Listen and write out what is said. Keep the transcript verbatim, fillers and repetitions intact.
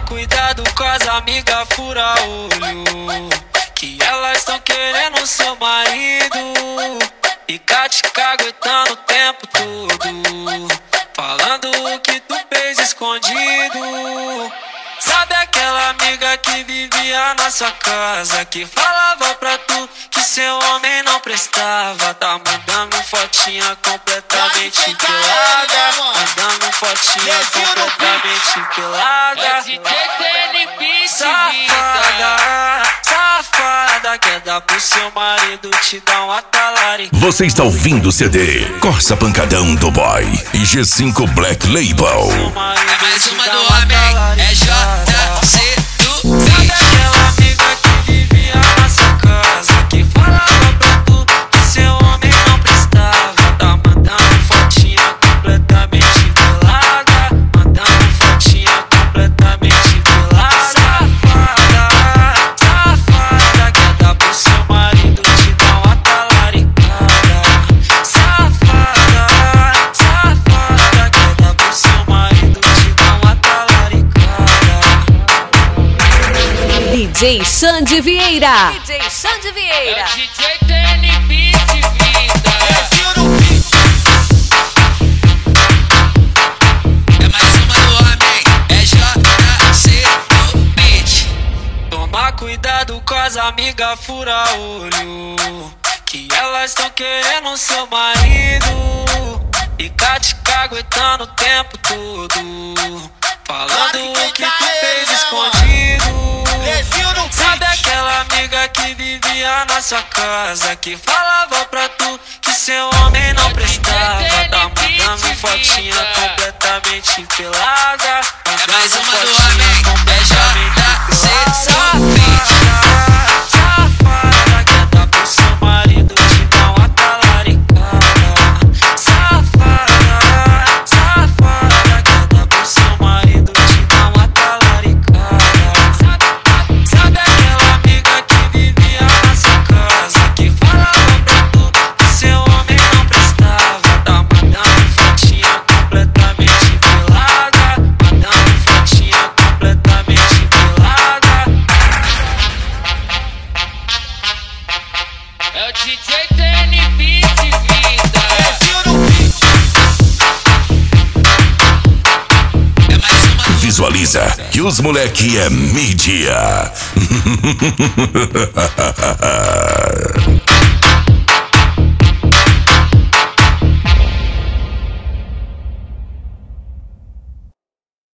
cuidado com as amigas fura olho, que elas tão querendo seu marido. Fica te caguetando o tempo todo, falando o que tu fez escondido. Sabe aquela amiga que vivia na sua casa, que falava pra tu que seu homem não prestava? Tá mandando fotinha completamente pelada, mandando fotinha completamente pelada. Safada, safada, quer dar pro seu marido, te dá um atalari. Você está ouvindo o C D Corsa Pancadão do Boy e G cinco Black Label. É mais uma do homem, é J C do Sabe aquela amiga que vivia na sua casa, que falava pra tu que seu homem não prestava? Tá mandando fotinha completamente pelada, mandando fotinha completamente pelada. Safada, safada, quer dar pro seu marido, te dá uma talaricada. Safada, safada, quer dar pro seu marido, te dá uma talaricada. D J Xande Vieira. D J Xande É Vieira. o D J T N Beat Vida. É mais uma do homem, é J C do Beat. Toma cuidado com as amigas fura olho, que elas tão querendo seu marido. Fica te caguetando o tempo todo, falando o que tu fez escondido. Sabe aquela amiga que vivia na sua casa, que falava pra tu que seu homem não prestava? Tá mandando fotinha completamente pelada, É mais uma do fotinha homem, é J C do Beat. Safada, quer dar pro seu marido, te dá uma talaricada. Safada, safada, quer dar pro seu marido, te dá uma talaricada. Sabe aquela amiga que vivia na sua casa, que falava pra tu que seu homem não prestava? Tá mandando fotinha completamente pelada, mandando fotinha completamente pelada. É o D J T N Beat Vida. É mais uma do Visualiza que os moleque é mídia.